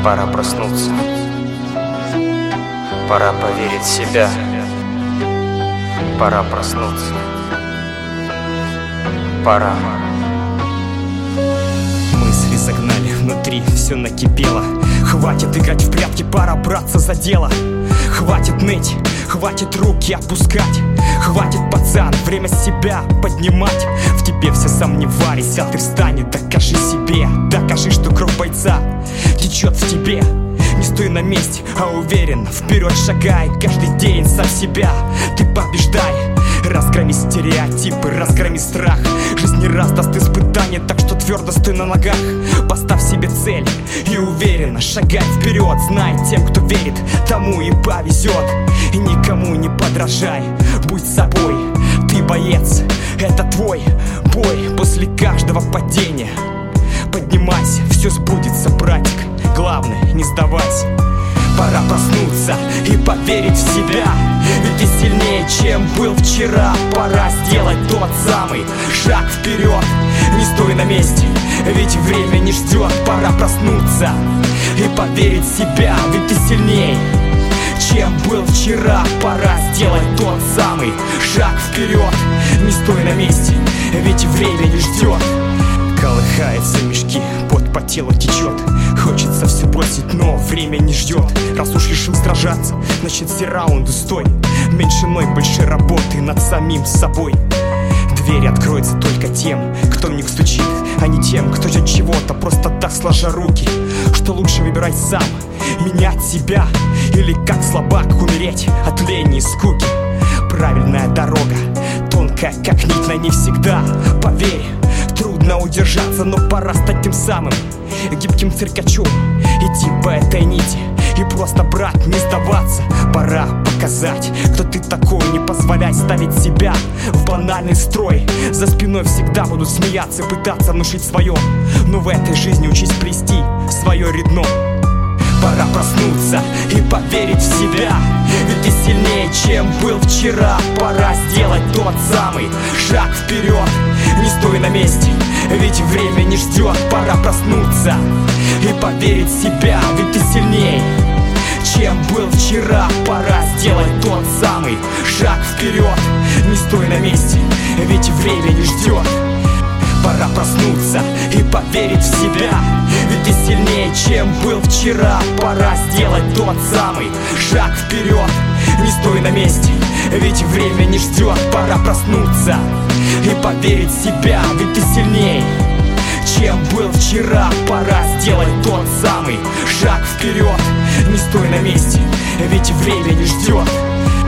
Пора проснуться. Пора поверить в себя. Пора проснуться. Пора. Мысли загнали, внутри все накипело. Хватит играть в прятки, пора браться за дело. Хватит ныть, хватит руки опускать. Хватит, пацан, время себя поднимать. В тебе все сомневались, а ты встань и докажи себе. Докажи, что кровь бойца течет в тебе. Не стой на месте, а уверенно вперед шагай. Каждый день сам себя ты побеждай. Разгроми стереотипы, разгроми страх. Жизнь не раз даст испытания, так что твердо стой на ногах. Поставь себе цель и уверенно шагай вперед. Знай, тем, кто верит, тому и повезет. И никому не подражай, будь собой. Ты боец, это твой бой. После каждого падения поднимайся, все сбудется, братик. Главное, не сдавайся. Пора проснуться и поверить в себя. Ведь ты сильнее, чем был вчера. Пора сделать тот самый шаг вперед. Не стой на месте, ведь время не ждет. Пора проснуться и поверить в себя. Ведь ты сильнее, чем был вчера. Пора сделать тот самый шаг вперед. Не стой на месте, ведь время не ждет. Колыхаются мешки, пот по телу течет. Хочется все бросить, но время не ждет. Раз уж решил сражаться, значит все раунды стой. Меньше мной, больше работы над самим собой. Двери откроются только тем, кто в них стучит, а не тем, кто ждет чего-то, просто так сложа руки. Что лучше выбирать сам, менять себя, или как слабак умереть от лени и скуки. Правильная дорога, тонкая как нить, на ней всегда, поверь. Трудно удержаться, но пора стать тем самым гибким циркачом. Идти по этой нити и просто, брат, не сдаваться. Пора показать, кто ты такой. Не позволять ставить себя в банальный строй. За спиной всегда будут смеяться, пытаться внушить свое. Но в этой жизни учись плести свое редно. Пора проснуться и поверить в себя. Ведь ты сильнее, чем был вчера. Пора сделать тот самый шаг вперед. Не стой на месте, ведь время не ждет. Пора проснуться и поверить в себя. Ведь ты сильнее, чем был вчера. Пора сделать тот самый шаг вперед. Не стой на месте, ведь время не ждет. Пора проснуться и поверить в себя. Ведь ты сильнее, чем был вчера. Пора сделать тот самый шаг вперед. Не стой на месте, ведь время не ждет. Пора проснуться и поверить в себя. Ведь ты сильнее, чем был вчера. Пора сделать тот самый шаг вперед. Не стой на месте, ведь время не ждет.